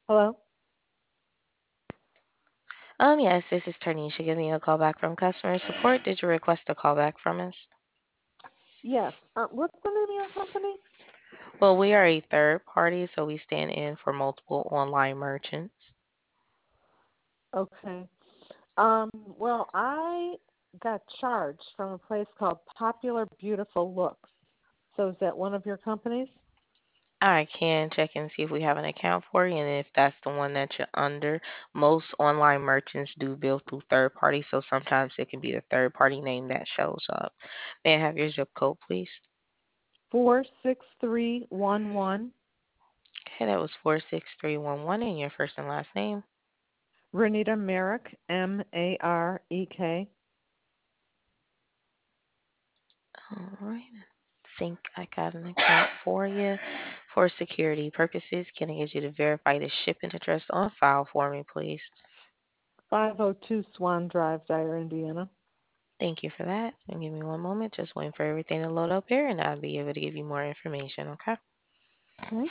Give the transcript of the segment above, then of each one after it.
Hello? Yes, this is Tarnisha giving you a call back from customer support. Did you request a call back from us? Yes. What's the name of your company? Well, we are a third party, so we stand in for multiple online merchants. Okay. Well, I got charged from a place called Popular Beautiful Looks. So is that one of your companies? I can check and see if we have an account for you, and if that's the one that you're under. Most online merchants do bill through third party, so sometimes it can be the third party name that shows up. May I have your zip code, please? 46311 Okay, that was 46311, and your first and last name. Renita Merrick, Marek. All right. Think I got an account for you. For security purposes, can I get you to verify the shipping address on file for me, please? 502 Swan Drive, Dyer, Indiana. Thank you for that. And give me one moment, just waiting for everything to load up here, and I'll be able to give you more information, okay? Okay.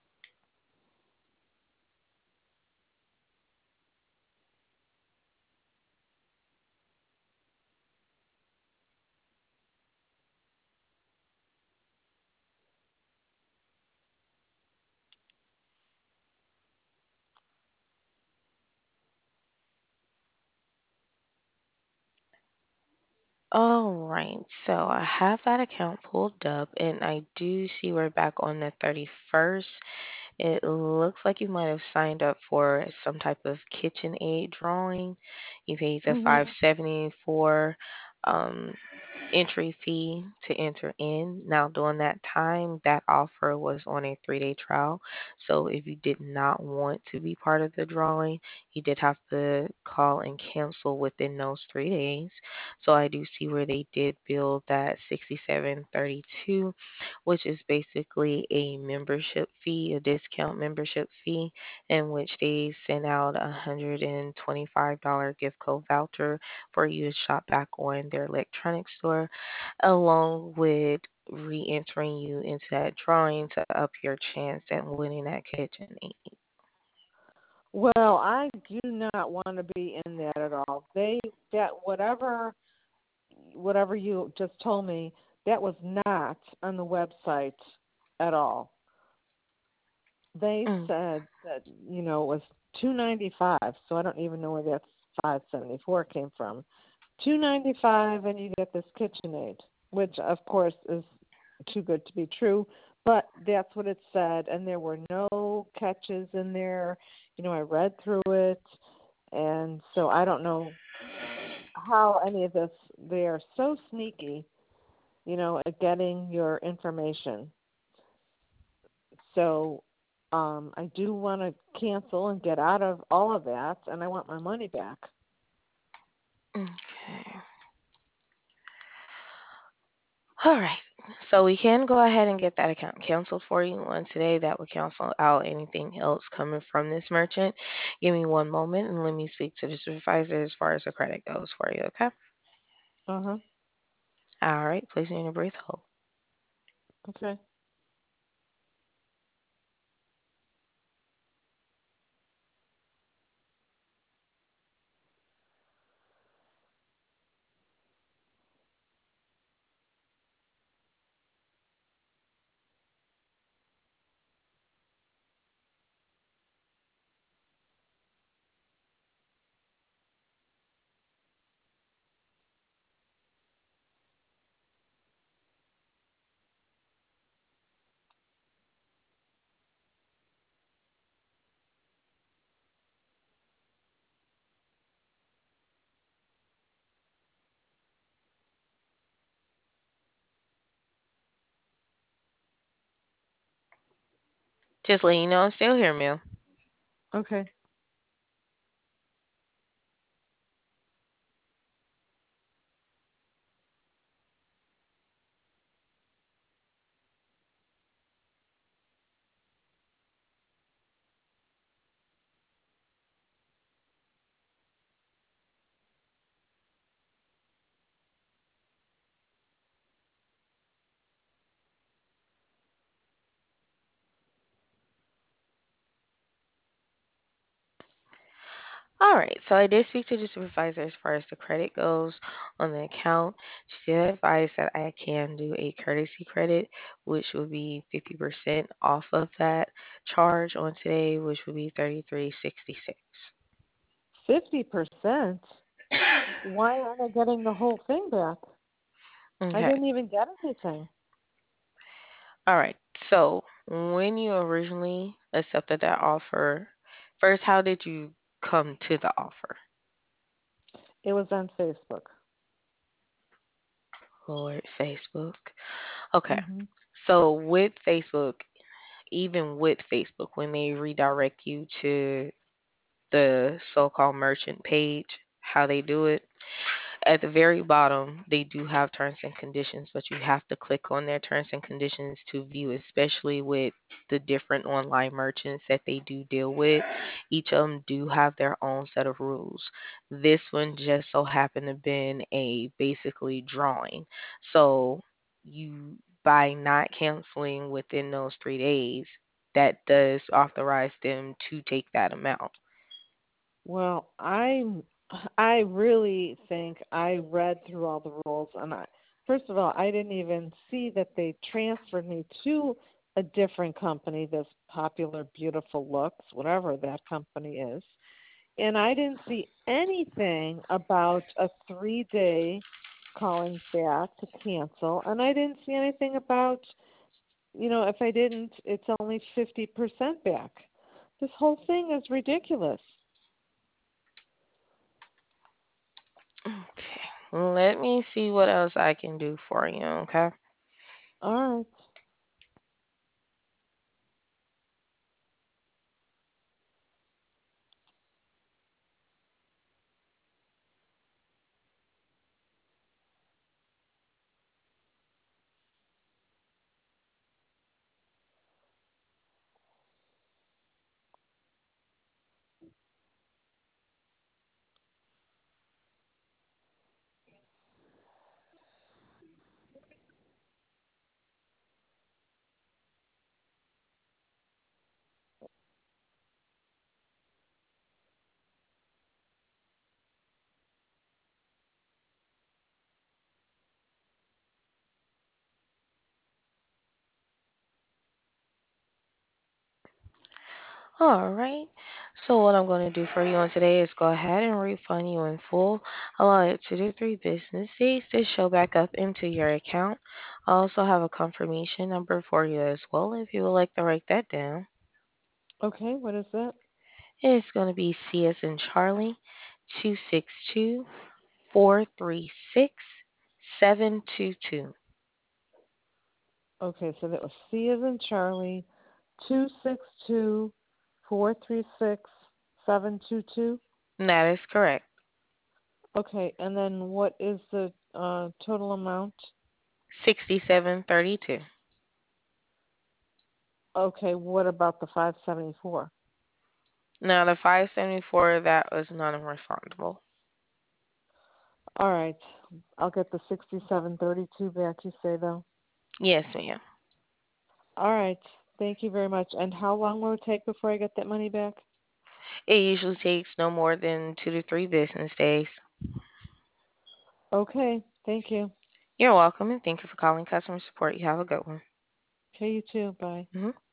All right, so I have that account pulled up, and I do see we're back on the 31st. It looks like you might have signed up for some type of KitchenAid drawing. You paid the Mhm. 570 for um, entry fee to enter in. Now, during that time, that offer was on a 3-day trial. So, if you did not want to be part of the drawing, you did have to call and cancel within those 3 days. So, I do see where they did bill that 67.32, which is basically a membership fee, a discount membership fee, in which they sent out $125 gift code voucher for you to shop back on their electronics store, along with re-entering you into that drawing to up your chance at winning that KitchenAid. Well, I do not want to be in that at all. That whatever you just told me, that was not on the website at all. They Mm, said that it was 295, so I don't even know where that 574 came from. 295, and you get this KitchenAid, which of course is too good to be true, but that's what it said, and there were no catches in there. I read through it, and so I don't know how any of this. They are so sneaky, at getting your information. So I do want to cancel and get out of all of that, and I want my money back. okay. All right. So we can go ahead and get that account canceled for you on today. That would cancel out anything else coming from this merchant. Give me one moment and let me speak to the supervisor as far as the credit goes for you, okay? Uh-huh. All right. Please in a brief hold. Okay. Just letting you know I'm still here, Mill. Okay. All right, so I did speak to the supervisor as far as the credit goes on the account. She did advise that I can do a courtesy credit, which would be 50% off of that charge on today, which would be 33.66. 50%? Why aren't I getting the whole thing back? I Okay. didn't even get anything. All right. So when you originally accepted that offer, first, how did you come to the offer? It was on Facebook. Lord, Facebook. Okay. Mhm. So with Facebook, even with Facebook, when they redirect you to the so-called merchant page, how they do it, at the very bottom, they do have terms and conditions, but you have to click on their terms and conditions to view, especially with the different online merchants that they do deal with. Each of them do have their own set of rules. This one just so happened to been a basically drawing. So you by not canceling within those 3 days, that does authorize them to take that amount. Well, I really think I read through all the rules, and first of all, I didn't even see that they transferred me to a different company, this Popular Beautiful Looks, whatever that company is. And I didn't see anything about a 3-day calling back to cancel, and I didn't see anything about, if I didn't, it's only 50% back. This whole thing is ridiculous. Okay. Let me see what else I can do for you, okay? All right. All right. So what I'm going to do for you on today is go ahead and refund you in full. Allow it 2 to 3 business days to show back up into your account. I also have a confirmation number for you as well if you would like to write that down. Okay, what is that? It's going to be C as in Charlie 262 436 722. Okay, so that was C as in Charlie, 262 436 722. That is correct. Okay, and then what is the total amount? 6732. Okay, what about the 574? Now the 574 that was non-refundable. All right, I'll get the 6732 back, you say, though. Yes, ma'am. All right, thank you very much. And how long will it take before I get that money back? It usually takes no more than 2 to 3 business days. Okay, thank you. You're welcome, and thank you for calling customer support. You have a good one. Okay, you too. Bye. Mhm.